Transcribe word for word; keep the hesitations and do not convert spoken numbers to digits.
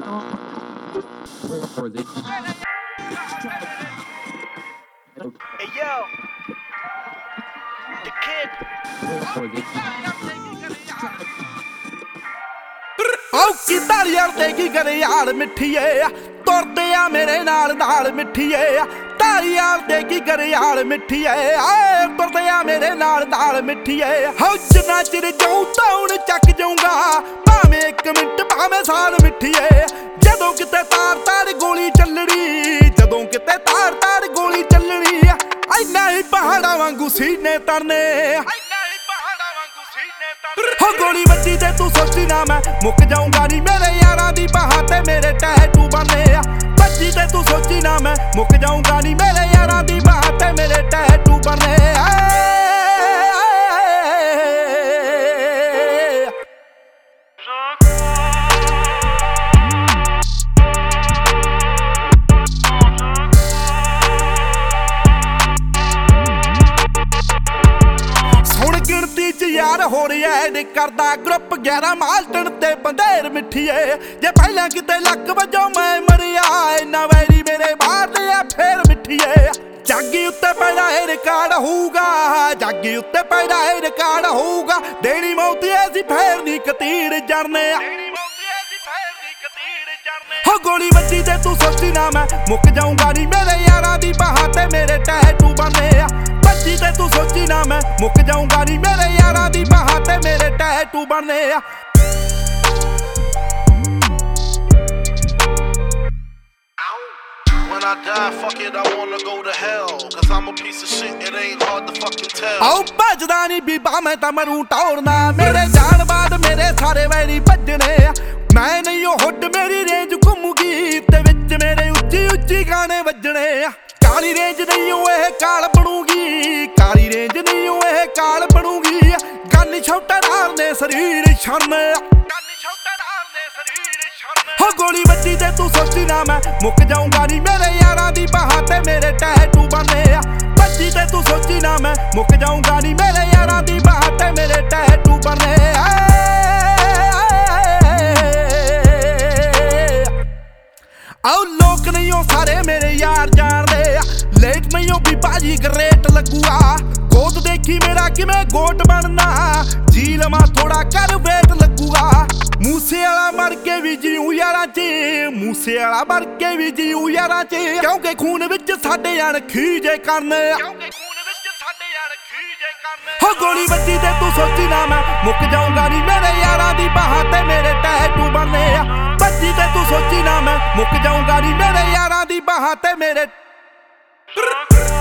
Hey yo, the kid. ਆਉ ਕਿਦਾਂ ਯਾਰ ਤੇ ਕੀ ਕਰੇ ਯਾਰ ਮਿੱਠੀਏ ਤੁਰਦੇ ਆ ਮੇਰੇ ਨਾਲ ਨਾਲ ਮਿੱਠੀਏ ਤਾਰੀ ਯਾਰ ਤੇ ਕੀ ਕਰੇ ਯਾਰ ਮਿੱਠੀਏ ਆਏ ਤੁਰਦੇ ਆ ਮੇਰੇ ਨਾਲ ਨਾਲ ਮਿੱਠੀਏ ਹੋ ਜਿੰਨਾ ਚਿਰ ਜਾਉ ਤਾਉਣ ਚੱਕ ਜਾਊਂਗਾ ਭਾਵੇਂ ਇੱਕ ਮਿੰਟ ਭਾਵੇਂ ਸਾਲ ਮਿੱਠੀਏ ਜਦੋਂ ਕਿਤੇ ਤਾਰ ਤਾਰ ਗੋਲੀ ਚੱਲਣੀ ਜਦੋਂ ਕਿਤੇ ਤਾਰ ਤਾਰ ਗੋਲੀ ਚੱਲਣੀ ਐਨਾ ਹੀ ਪਹਾੜਾਂ ਵਾਂਗੂ ਸੀਨੇ ਤਰਨੇ ਹੋ ਗੋਲੀ ਵੱਜੀ ਤੇ ਤੂੰ ਸੋਚੀ ਨਾ ਮੈਂ ਮੁੱਕ ਜਾਊਂਗਾ ਨੀ ਮੇਰੇ ਯਾਰਾਂ ਦੀ ਬਾਹਾਂ ਤੇ ਮੇਰੇ ਟੈਟੂ ਬਣੇ ਆ ਵੱਜੀ ਤੇ ਤੂੰ ਸੋਚੀ ਨਾ ਮੈਂ ਮੁੱਕ ਜਾਊਂਗਾ ਨੀ ਮੇਰੇ ਯਾਰਾਂ ਦੀ ਬਾਹਾਂ ਤੇ ਮੇਰੇ ਟੈਟੂ ਬਣੇ ਆ ਗਿਣਤੀ ਚ ਯਾਰ ਹੋ ਰਿਹਾ ਨੀ ਕਰਦਾ ਗਰੁੱਪ ਗਿਆਰਾਂ ਮਾਲਟਣ ਤੇ ਬੰਦੇਰ ਮਿੱਠੀਏ ਜੇ ਪਹਿਲਾਂ ਕਿਤੇ ਲੱਕ ਵਜੋਂ ਮੈਂ ਮਰਿਆ ਇੰਨਾ ਵੈਰੀ ਮੇਰੇ ਮਾਰਦੇ ਆ ਫੇਰ ਮਿੱਠੀਏ ਜਾਗੀ ਉੱਤੇ ਪੈਦਾ ਇਹ ਰਿਕਾਰਡ ਹੋਊਗਾ ਜਾਗੀ ਉੱਤੇ ਪੈਦਾ ਇਹ ਰਿਕਾਰਡ ਹੋਊਗਾ ਦੇਣੀ ਮੌਤ ਐਸੀ ਫੇਰ ਨੀ ਕਤੀੜ ਜਰਨੇ ਹੋ ਗੋਲੀ ਵੱਜੀ ਤੇ ਤੂੰ ਸੋਚੀ ਨਾ ਮੈਂ ਮੁੱਕ ਜਾਊਂਗਾ ਨੀ ਮੇਰੇ ਯਾਰਾਂ ਦੀ ਬਾਹਾਂ ਤੇ ਮੇਰੇ ਟੈਟੂ ਬਣੇ ਆ ਵੱਜੀ ਤੇ ਤੂੰ ਸੋਚੀ ਨਾ ਮੈਂ ਮੁੱਕ ਜਾਊਂਗਾ ਨੀ ਮੇਰੇ ਯਾਰਾਂ ਦੀ ਬਾਹਾਂ ਤੇ ਮੇਰੇ ਟੈਟੂ ਬਣੇ ਆ When I die, fuck it, I wanna go to hell. Cause I'm a piece of shit, it ain't hard to fucking tell. ਆਉ ਭੱਜਦਾ ਨੀ ਬੀਬਾ ਮੈਂ ਤਾਂ ਮਰੂ ਟੌਰਨਾ ਮੇਰੇ ਜਾਣ ਬਾਅਦ ਮੇਰੇ ਸਾਰੇ ਵੈਰੀ ਭੱਜਣੇ ਆ ਮੈਂ ਨਹੀਂ ਉਹ ਹੁੱਡ ਮੇਰੀ ਰੇਂਜ ਘੁੰਮੂਗੀ ਤੇ ਵਿੱਚ ਮੇਰੇ ਉੱਚੀ ਉੱਚੀ ਗਾਣੇ ਵੱਜਣੇ ਆ ਕਾਲੀ ਰੇਂਜ ਨਹੀਂ ਉਹ ਇਹ ਕਾਲ ਬਣੂਗੀ ਕਾਲੀ ਰੇਂਜ ਨਹੀਂ ਉਹ ਇਹ ਕਾਲ ਬਣੂਗੀ ਗੰਨ ਛੋਟਾ ਨਾਲ ਨੇ ਸਰੀਰ ਛੜਨੇ ਹੋ ਗੋਲੀ ਵੱਜੀ ਤੇ ਤੂੰ ਸੋਚੀ ਨਾ ਮੈਂ ਮੁੱਕ ਜਾਊਂਗਾ ਨੀ ਮੇਰੇ ਯਾਰਾਂ ਦੀ ਬਾਹਾਂ ਤੇ ਮੇਰੇ ਟੈਟੂ ਬਣੇ ਆ ਵੱਜੀ ਤੇ ਤੂੰ ਸੋਚੀ ਨਾ ਮੈਂ ਮੁੱਕ ਜਾਊਂਗਾ ਨੀ ਮੇਰੇ ਯਾਰਾਂ ਦੀ ਬਾਹਾਂ ਤੇ ਮੇਰੇ ਟੈਟੂ ਬਣੇ ਆ ਆਉ ਲੋਕ ਨਹੀਂ ਉਹ ਸਾਰੇ ਮੇਰੇ ਯਾਰ ਜਾਣਦੇ ਆ ਲੇਟ ਨਹੀਂ ਉਹ ਵੀ ਬਾਜੀ ਗਰੇਟ ਲੱਗੂਗਾ ਗੋਦ ਦੇਖੀ ਮੇਰਾ ਕਿਵੇਂ ਗੋਟ ਬਣਨਾ ਜੀ ਲਵਾਂ ਥੋੜਾ ਕਰ ਵੇਟ ਲੱਗੂਗਾ ਮੂਸੇ ਵਾਲਾ ਮਰ ਕੇ ਵੀ ਜੀਉ ਯਾਰਾਂ ਚ ਮੂਸੇ ਵਾਲਾ ਮਰ ਕੇ ਵੀ ਜੀਉ ਯਾਰਾਂ ਚ ਕਿਉਂਕਿ ਖੂਨ ਵਿੱਚ ਸਾਡੇ ਅਣਖੀ ਜੇ ਕਰਨੇ ਹੋ ਗੋਲੀ ਵੱਜੀ ਤੇ ਤੂੰ ਸੋਚੀ ਨਾ ਮੈਂ ਮੁੱਕ ਜਾਊਂਗਾ ਨੀ ਮੇਰੇ ਯਾਰਾਂ ਦੀ ਬਾਹਾਂ ਤੇ ਮੇਰੇ ਟੈਟੂ ਬਣੇ ਆ ਵੱਜੀ ਤੇ ਤੂੰ ਸੋਚੀ ਨਾ ਮੈਂ ਮੁੱਕ ਜਾਊਂਗਾ ਨੀ ਮੇਰੇ ਯਾਰਾਂ ਦੀ ਬਾਹਾਂ ਤੇ ਮੇਰੇ